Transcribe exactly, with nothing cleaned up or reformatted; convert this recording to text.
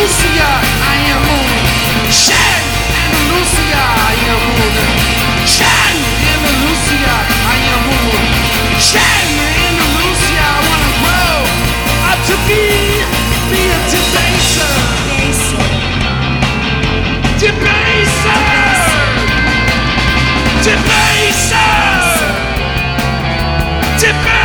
Andalusia, I am on. Shine, Andalusia, I am on. Shine, Andalusia, I am on. Shine, Andalusia, I wanna grow up to be, be a debaser. Debaser. Debaser. Debaser.